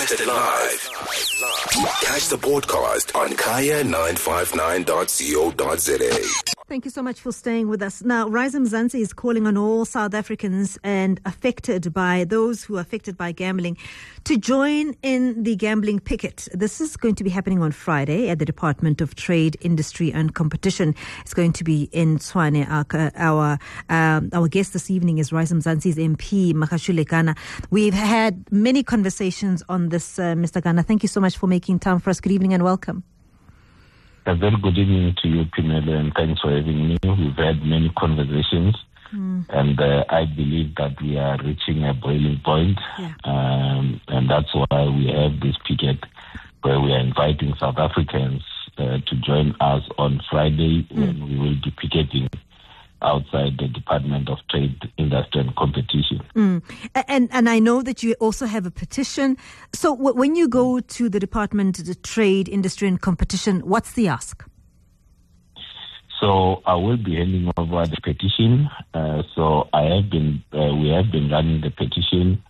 Broadcasted live. Catch the podcast on kaya959.co.za. Thank you so much for staying with us. Now, Rise Mzansi is calling on all South Africans and those who are affected by gambling to join in the gambling picket. This is going to be happening on Friday at the Department of Trade, Industry and Competition. It's going to be in Tshwane. Our guest this evening is Rise Mzansi's MP, Makashule Gana. We've had many conversations on this, Mr. Gana. Thank you so much for making time for us. Good evening and welcome. A very good evening to you, Pinelo, and thanks for having me. We've had many conversations, and I believe that we are reaching a boiling point, and that's why we have this picket where we are inviting South Africans to join us on Friday when we will be picketing outside the Department of Trade, Industry and Competition. And I know that you also have a petition. So when you go to the Department of Trade, Industry and Competition, what's the ask? So I will be handing over the petition. We have been running the petition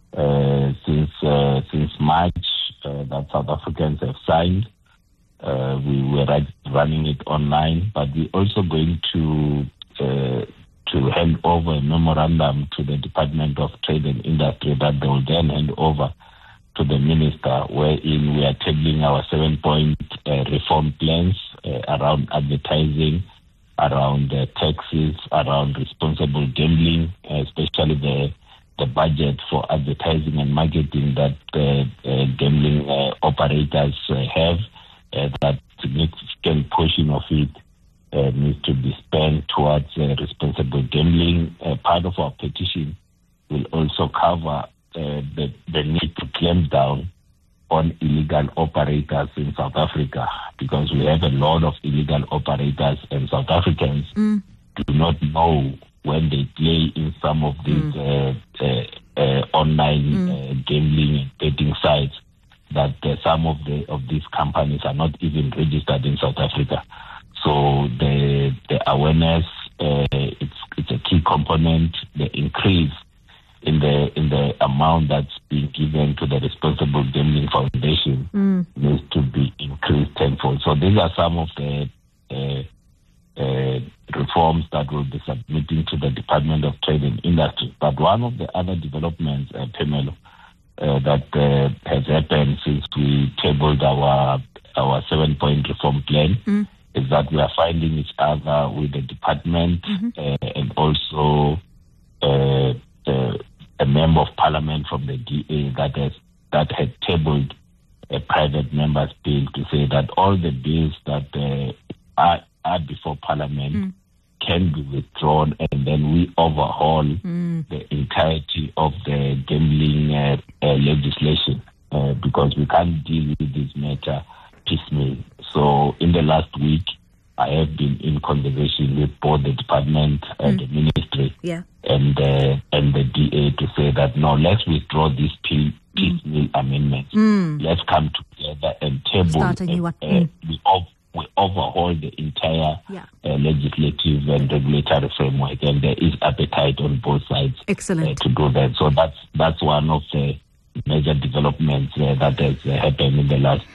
since March that South Africans have signed. We were running it online, but we're also going to hand over a memorandum to the Department of Trade and Industry that they will then hand over to the Minister, wherein we are tabling our 7-point reform plans around advertising, around taxes, around responsible gambling, especially the budget for advertising and marketing that gambling operators have. That significant portion of it needs to be spent towards responsible gambling. Part of our petition will also cover the need to clamp down on illegal operators in South Africa, because we have a lot of illegal operators, and South Africans do not know when they play in some of these online gambling and betting sites that some of these companies are not even registered in South Africa. So the awareness, it's a key component. The increase in the amount that's being given to the Responsible Gambling Foundation needs to be increased tenfold. So these are some of the reforms that we'll be submitting to the Department of Trade and Industry. But one of the other developments, Pamela, that has happened since we tabled our 7-point reform plan is that we are finding each other with the department and also a member of parliament from the DA that had tabled a private member's bill to say that all the bills that are before parliament can be withdrawn, and then we overhaul the entirety of the gambling legislation because we can't deal with this matter piecemeal. So in the last week, I have been in conversation with both the department, the ministry, and the DA to say that no, let's withdraw these piecemeal amendments. Let's come together and table. We overhaul the entire legislative and regulatory framework, and there is appetite on both sides to do that. So that's one of the major developments that has happened in the last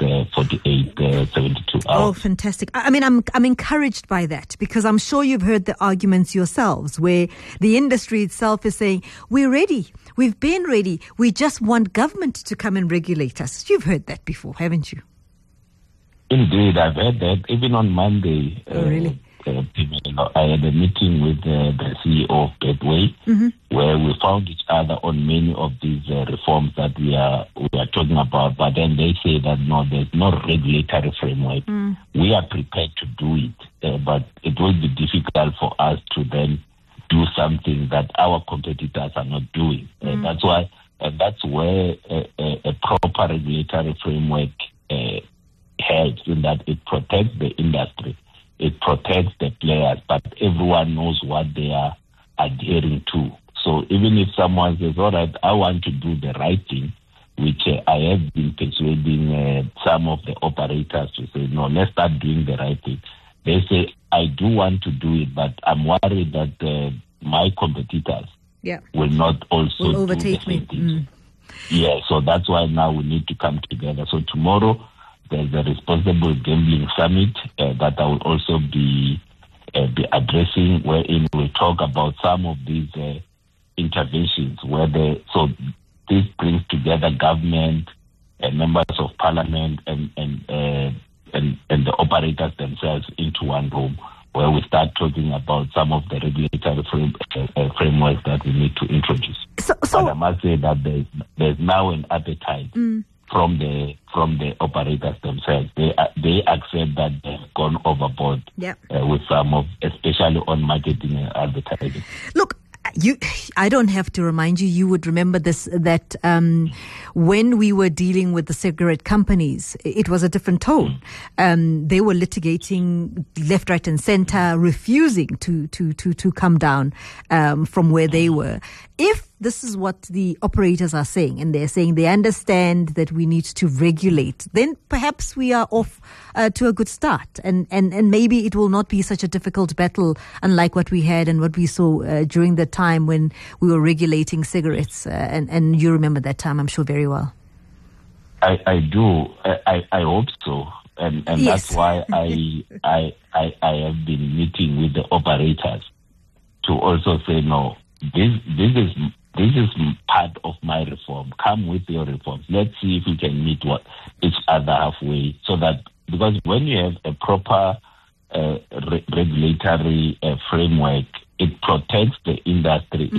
72 hours. Oh, fantastic. I mean, I'm encouraged by that, because I'm sure you've heard the arguments yourselves where the industry itself is saying, we're ready. We've been ready. We just want government to come and regulate us. You've heard that before, haven't you? Indeed, I've heard that. Even on Monday, really? I had a meeting with the CEO of Betway, where we found each other on many of these reforms that we are talking about. But then they say that no, there's no regulatory framework. We are prepared to do it, but it will be difficult for us to then do something that our competitors are not doing. That's why, that's where a proper regulatory framework helps, in that it protects the industry, it protects the players, but everyone knows what they are adhering to. So even if someone says, all right, I want to do the right thing, which I have been persuading some of the operators to say, no, let's start doing the right thing. They say, I do want to do it, but I'm worried that my competitors will not also overtake do the same thing. Yeah, so that's why now we need to come together. So tomorrow there's a responsible gambling summit that I will also be addressing, wherein we talk about some of these interventions. So this brings together government, members of parliament, and the operators themselves into one room, where we start talking about some of the regulatory frameworks that we need to introduce. But I must say that there's now an appetite from the operators themselves. They accept that they've gone overboard with some of, especially on marketing and advertising. Look, I don't have to remind you, you would remember this, that when we were dealing with the cigarette companies, it was a different tone. They were litigating left, right and center, refusing to come down from where they were. If this is what the operators are saying, and they're saying they understand that we need to regulate, then perhaps we are off to a good start. And maybe it will not be such a difficult battle, unlike what we had and what we saw during the time when we were regulating cigarettes. And you remember that time, I'm sure, very well. I do. I hope so. And yes. That's why I have been meeting with the operators to also say, no, this is part of my reform. Come with your reforms. Let's see if we can meet each other halfway. So that, because when you have a proper regulatory framework, it protects the industry,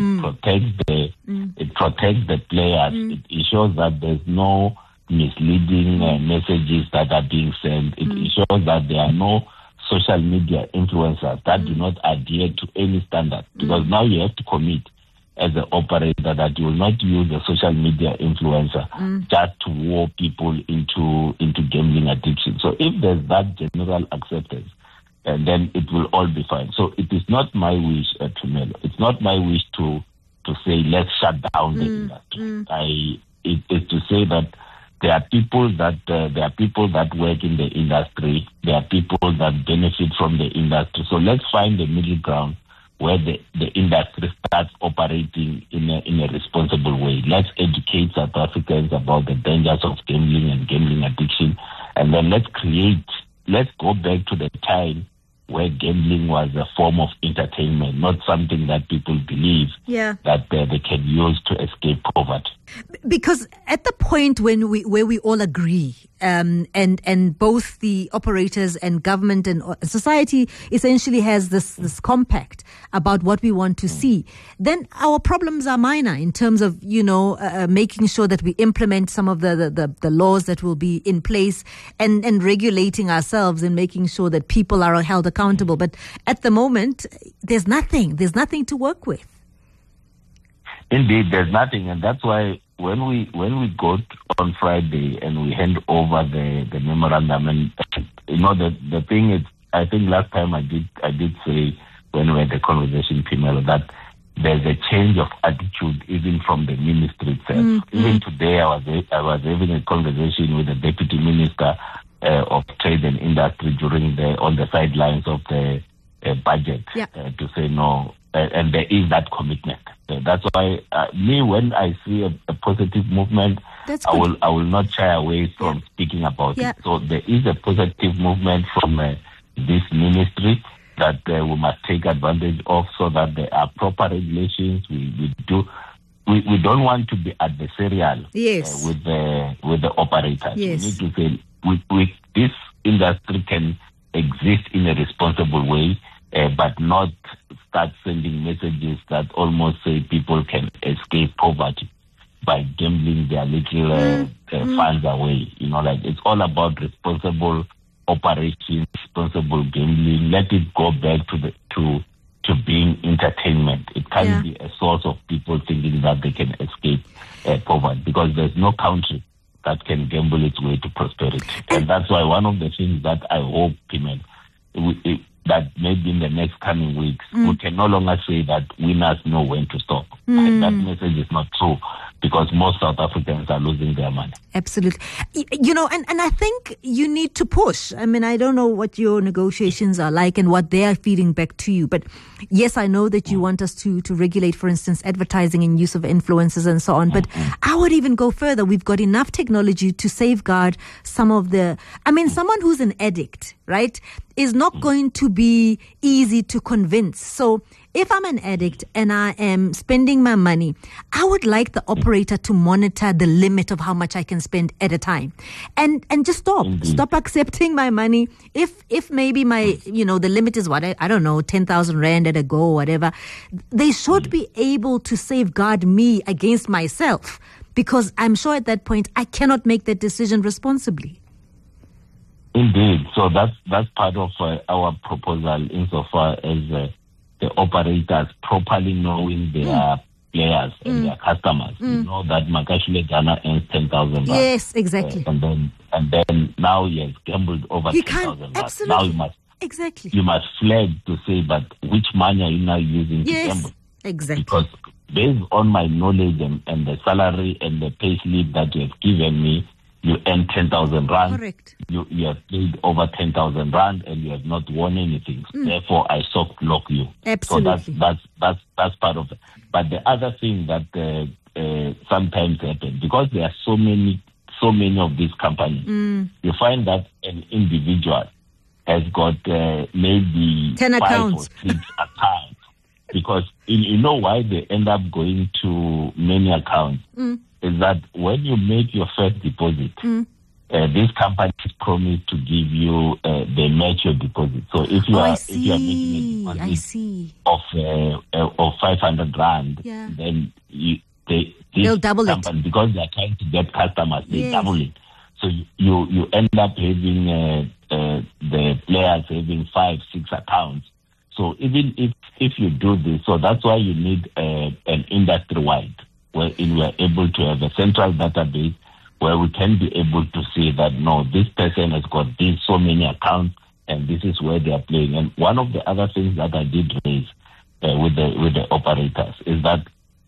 it protects the players. It ensures that there's no misleading messages that are being sent. It ensures that there are no social media influencers that do not adhere to any standard. Because now you have to commit as an operator that you will not use a social media influencer just to lure people into gambling addiction. So if there's that general acceptance, and then it will all be fine. So it is not my wish, Tumelo. It's not my wish to say let's shut down the industry. It is to say that there are people that work in the industry. There are people that benefit from the industry. So let's find the middle ground where the industry starts operating in a responsible way. Let's educate South Africans about the dangers of gambling and gambling addiction, and then let's go back to the time where gambling was a form of entertainment, not something that people believe that they can use to escape poverty. Because at the point where we all agree, and both the operators and government and society essentially has this compact about what we want to see, then our problems are minor in terms of making sure that we implement some of the laws that will be in place and regulating ourselves and making sure that people are held accountable. But at the moment, there's nothing to work with. Indeed, there's nothing, and that's why when we go on Friday and we hand over the memorandum, and the thing is, I think last time I did say when we had the conversation, Pimelo, that there's a change of attitude even from the ministry itself. Even today, I was having a conversation with the deputy minister of trade and industry on the sidelines of the budget to say no, and there is that commitment. That's why when I see a positive movement, I will not shy away from speaking about it. So there is a positive movement from this ministry that we must take advantage of, so that there are proper regulations. We don't want to be adversarial with the operators. Yes. We need to say this industry can exist in a responsible way, but not start sending messages that almost say people can escape poverty by gambling their little funds away. It's all about responsible operations, responsible gambling. Let it go back to being entertainment. It can't be a source of people thinking that they can escape poverty, because there's no country that can gamble its way to prosperity. And that's why one of the things that I hope, Pimel, that maybe in the next coming weeks, we can no longer say that winners know when to stop. And that message is not true. because most South Africans are losing their money. Absolutely. And I think you need to push. I mean, I don't know what your negotiations are like and what they are feeding back to you. But yes, I know that you want us to regulate, for instance, advertising and use of influencers and so on. But I would even go further. We've got enough technology to safeguard someone who's an addict, right, is not going to be easy to convince. So if I'm an addict and I am spending my money, I would like the operator to monitor the limit of how much I can spend at a time, and just stop accepting my money. If maybe my the limit is what I don't know, 10,000 rand at a go or whatever, they should be able to safeguard me against myself, because I'm sure at that point I cannot make that decision responsibly. Indeed. So that's part of our proposal, insofar as the operators properly knowing their players and their customers. You know that Makashule Ghana earns 10,000 rand. Yes, exactly. And then now he has gambled over 10,000 rand. Absolutely. Now you must flag to say, but which money are you now using to gamble? Exactly. Because based on my knowledge and the salary and the pay slip that you have given me, you earn 10,000 rand. Correct. You have paid over 10,000 rand and you have not won anything. Therefore, I soft lock you. Absolutely. So that's part of it. But the other thing that sometimes happens, because there are so many of these companies, you find that an individual has got maybe 10 5 accounts. or 6 accounts. Because you know why they end up going to many accounts is that when you make your first deposit, these companies promise to give you they match your deposit. So if you are making a deposit of 500 rand, then they'll double it, because they are trying to get customers. They double it. So you end up having the players having 5-6 accounts. So even if you do this, so that's why you need an industry-wide, wherein we are able to have a central database where we can be able to see that, no, this person has got these so many accounts and this is where they are playing. And one of the other things that I did raise with the operators is that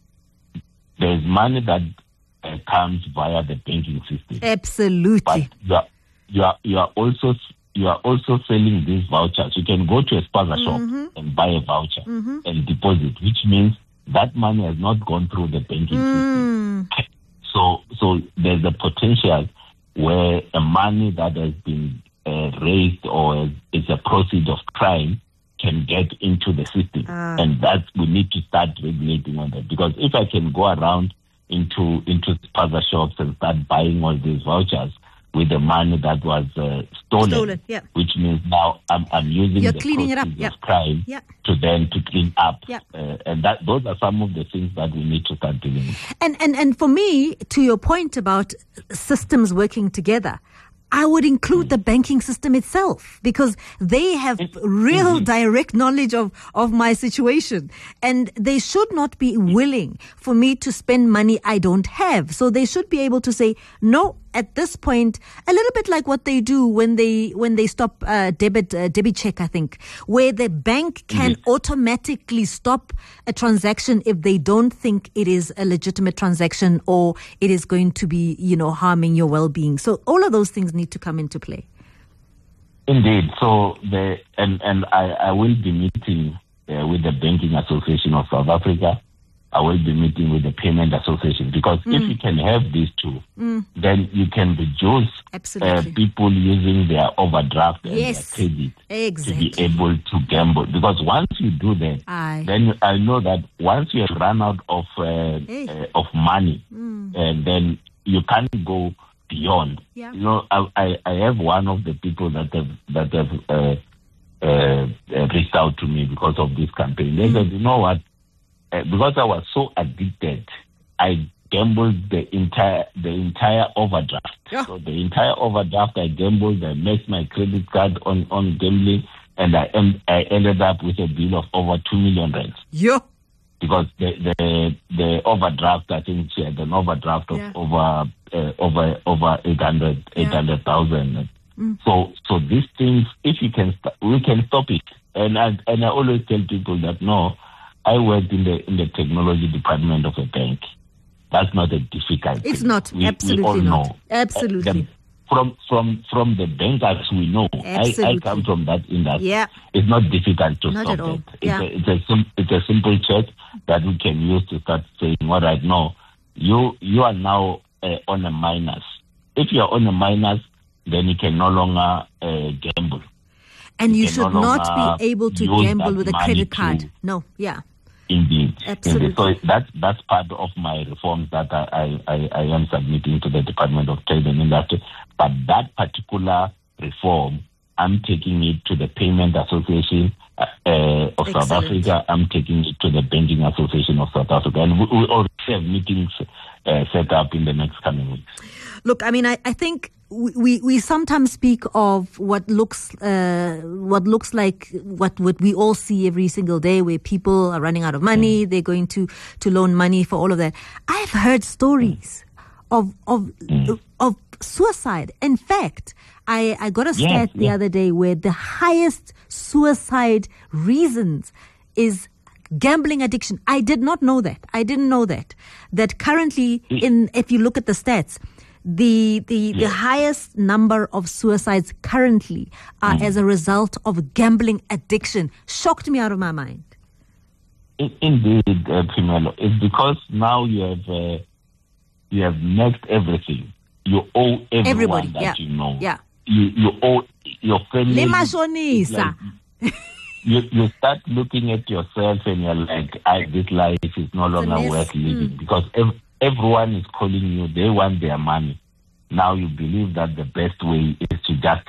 there's money that comes via the banking system. Absolutely. But you are also selling these vouchers. You can go to a spaza shop and buy a voucher and deposit, which means that money has not gone through the banking system. So there's a potential where a money that has been raised or is a proceed of crime can get into the system. And that we need to start regulating on that. Because if I can go around into spaza shops and start buying all these vouchers with the money that was stolen, which means now I'm using the proceeds of crime to clean up. And those are some of the things that we need to start doing. And for me, to your point about systems working together, I would include the banking system itself, because they have real direct knowledge of my situation, and they should not be willing for me to spend money I don't have. So they should be able to say, no, at this point, a little bit like what they do when they stop debit check, I think, where the bank can automatically stop a transaction if they don't think it is a legitimate transaction or it is going to be, harming your well-being. So all of those things need to come into play. Indeed. So I will be meeting with the Banking Association of South Africa. I will be meeting with the Payment Association, because if you can have these two, then you can reduce people using their overdraft and their credit to be able to gamble. Because once you do that, then I know that once you have run out of money, and then you can't go beyond. I have one of the people that have reached out to me because of this campaign. They said, you know what? Because I was so addicted, I gambled the entire overdraft. So the entire overdraft I gambled. I maxed my credit card on gambling, and I ended up with a bill of over 2 million rand. Because the overdraft, I think she had an overdraft of over 800,000. So these things, if you can, we can stop it. And I always tell people that no. I worked in the technology department of a bank, that's not a difficult It's thing. not. We Absolutely all not. know. Absolutely. From the bankers we know, I come from that industry. Yeah. It's not difficult to Not stop at all. that. Yeah. It's a simple check that we can use to start saying, all right, no, you are now on a minus. If you're on a minus, then you can no longer gamble. And you can should no not longer be able to use gamble that with a money credit card. to- No, yeah. Indeed. Absolutely. So that's part of my reforms that I am submitting to the Department of Trade and Industry. But that particular reform, I'm taking it to the Payment Association of South Excellent. Africa. I'm taking it to the Banking Association of South Africa. And we already have meetings set up in the next coming weeks. Look, I mean, I think we sometimes speak of what looks like what we all see every single day, where people are running out of money, they're going to loan money for all of that. I've heard stories of suicide. In fact, I got a stat the other day where the highest suicide reasons is gambling addiction. I did not know that. I didn't know that. That currently, if you look at the stats, the highest number of suicides currently are as a result of gambling addiction. Shocked me out of my mind. Indeed, Phemelo. It's because now you have maxed everything. You owe everyone that you know. Yeah. You owe your family. Lemashonisa. You start looking at yourself and you're like, this life is no longer worth living, because everyone is calling you. They want their money. Now you believe that the best way is to just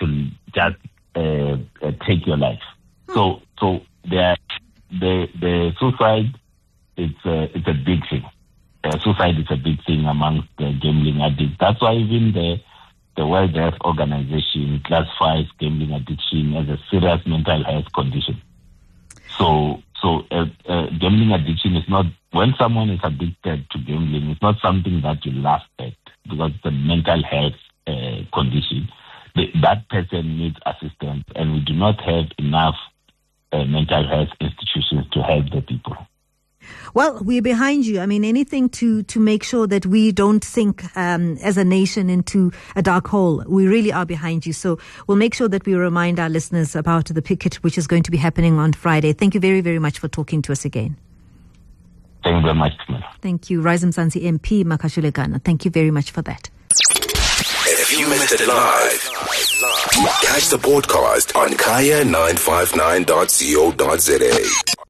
take your life. So the suicide, it's a big thing. Suicide is a big thing amongst the gambling addicts. That's why even the World Health Organization classifies gambling addiction as a serious mental health condition. So gambling addiction is not, when someone is addicted to gambling, it's not something that you laugh at, because it's a mental health condition. That person needs assistance, and we do not have enough mental health institutions to help the people. Well, we're behind you. I mean, anything to make sure that we don't sink as a nation into a dark hole. We really are behind you. So we'll make sure that we remind our listeners about the picket, which is going to be happening on Friday. Thank you very, very much for talking to us again. Thank you very much. Thank you. Rise Mzansi MP Makashule. Thank you very much for that. If you missed it live, catch the podcast on kaya959.co.za.